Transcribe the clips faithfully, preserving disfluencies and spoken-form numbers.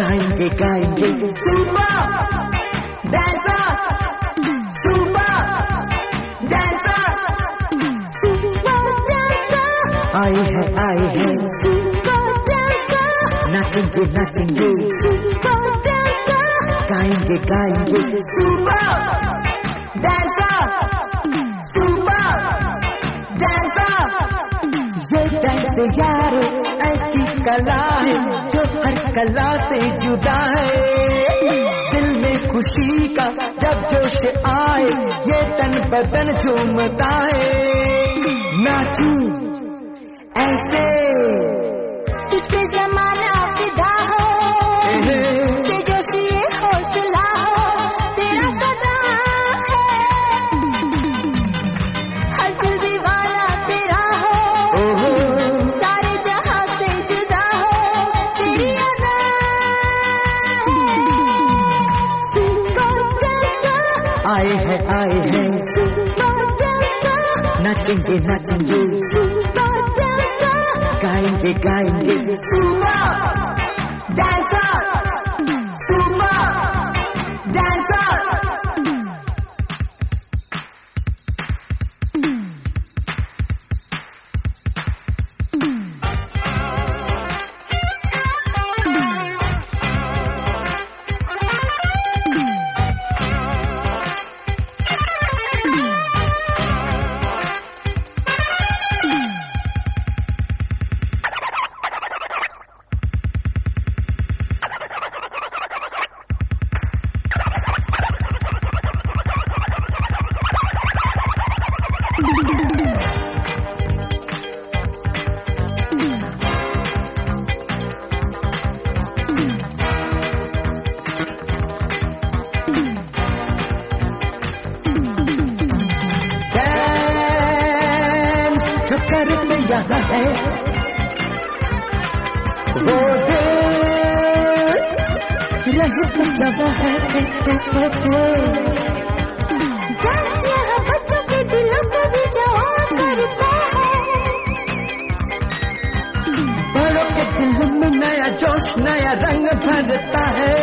गाएंगे गाएंगे super dancer, super dancer, super dancer आए हैं आए हैं सुपर डांसर, नाचेंगे नाचेंगे सुपर डांसर, गाएंगे गाएंगे सुपर डांसर, सुपर डांसर। ये डांस यार ऐसी कला है जो हर कला से जुदा है। दिल में खुशी का जब जोश आए ये तन बदन झूमता है। नाचूं ऐसे तुझ पे जमाना फिदा हो, ये जोश ये हौसला हो तेरा सदा है। हर दिल दीवाना तेरा हो, सारे जहां से जुदा हो तेरी अदा है। सुपर डांसर आए हैं आए हैं सुपर डांसर, नाचेंगे नाचेंगे सुपर डांसर, गाएंगे गाएंगे सुपर डांसर, सुपर डांसर। जो करते यहाँ है वो दिल रहता जवा है। डांस यहाँ बच्चों के दिलों को भी जवान करता है। बड़ों के दिल में नया जोश नया रंग भरता है।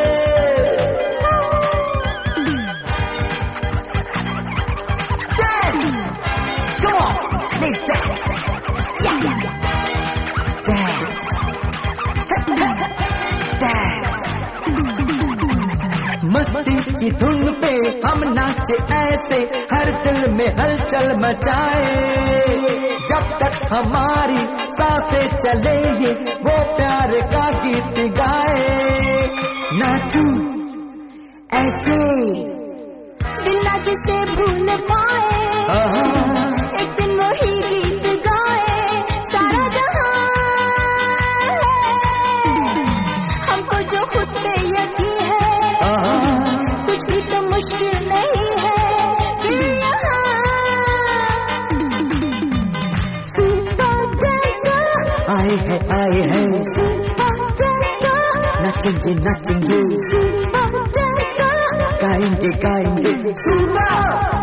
Come on, let's dance. Yeah, dance, dance. मस्ती की धुन पे हम नाचे ऐसे हर दिल में हलचल मचाए। जब तक हमारी सांसें चले ये वो प्यार का गीत गाए। नाचूं ऐसे दिल ना जिसे भूल पाए, एक दिन वही गीत गाए। सारा जहां है हमको जो खुद पे यकीन है, कुछ भी तो मुश्किल नहीं है फिर यहाँ। सुपर डांसर आए हैं आए हैं सुपर डांसर, नाचेंगे नाचेंगे सुपर डांसर, गाएंगे गाएंगे सुपर